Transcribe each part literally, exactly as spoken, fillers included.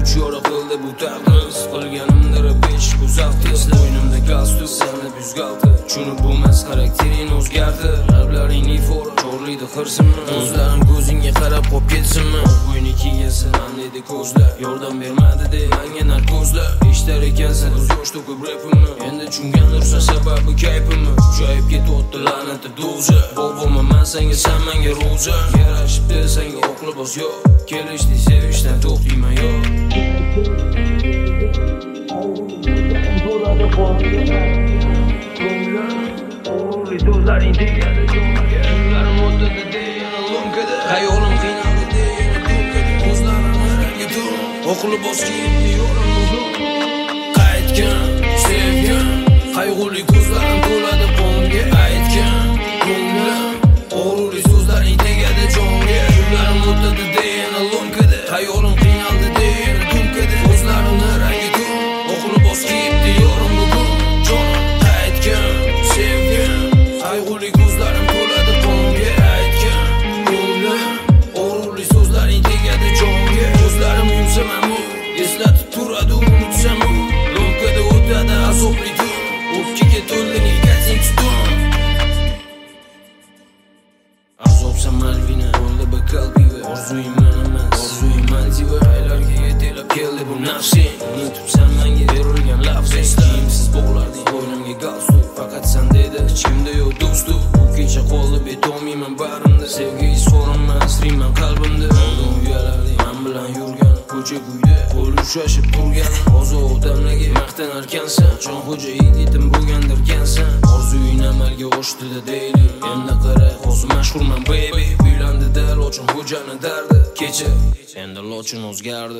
uch yo'ra qildi bu taqdir. Qilganimdir besh uzatdi. Bo'ynimda galstuk, seni buzgaldi. Tushunib bo'lmas xarakterin o'zgardi. Lablaring ifora, chorlaydi hirsimni. Ko'zlarim ko'zingga qarab qolib ketsinmi? Bo'yni kiygansan, dedi ko'zlar. Yordam bermadi de, menga narkozlar. Eshtar ekansan, ko'z yosh to'kib rapimni. Endi tushungandirsan sababi kayfimni. Joyib ketyapti la'nati do'za. Boboman men senga, sen menga ro'za. Yarashibdi senga oqlibos yo'q. Kelishdi sevishdan to'xtayman yo'q. Do'zlaring tegadi jo'mga. Kunlarim o'tadi deyana lomkada. Hayolim qiynaldi deyana ko'kada. Ko'zlarimni rangi tur. Oqli bos kiyibdi yo'lim uzun. Qaytgan, sevgan, qayg'uli ko'zlarim to'ladi qonga. Aytgan, ko'nglim, og'ruli so'zlaring tegadi jonga. Kunlarim o'tadi deyana lomkada. Hayolim qiynaldi deyana ko'kada. Ko'zlarimni rangi tur. Oqli bos kiyibdi yo'lim bugun. Jonim qaytgan, sevgan, qayg'uli ko'zlarim to'ladi qonga. Aytgan, ko'nglim, og'ruli so'zlaring tegadi jonga. Ko'zlarim yumsam ham eslatib turadi unutsam u. Lomkada o'tadi azobli tun. O'pkaga to'ldi niygating tutun. Azobsan Malvina, bo'ldi bakal piva. Orzuyim men emas, orzuyim mantiva. Aylarga yetelab keldi bu nafsing. Unutibsan menga berilgan lafzing. Kiyimsiz bog'larding bo'ynimga galstuk. Faqat sen dedi, ichimda yo'q do'stuk. Bu kecha qoldi betolmayman barimda. Sevgi izhorimman, asriyman qalbimda. Oldin uyalarding men bilan yurgan. Ko'cha kuyda qo'l ushashib turgan. Hozir odamlarga maqtanarkansan. Jonxo'ja yigitim bo'lgandirkansan. Orzuying amalga oshdi-da deylik. Endi qara, hozir mashhurman baby. Uylandi-da Lochin xo'jani dardi. Kecha endi Lochin o'zgardi.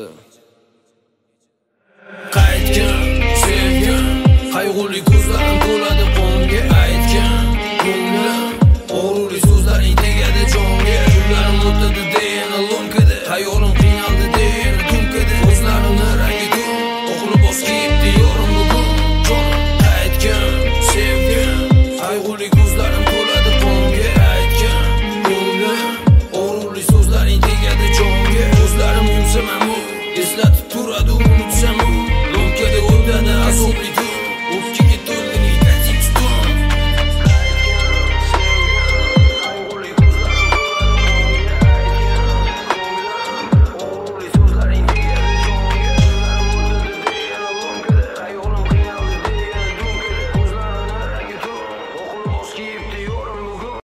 Qaytgan, sevgan, qayg'uli ko'zlarim to'ladi qonga. Aytgan, ko'nglim, og'ruli so'zlaring tegadi jonga. Kunlarim o'tadi deyana lomkada. Hayolim qiynaldi deyana ko'kada. Ko'zlarimni rangi tur. Oqli bos kiyibdi yo'rim bugun. Jonim qaytgan, sevgan, qayg'uli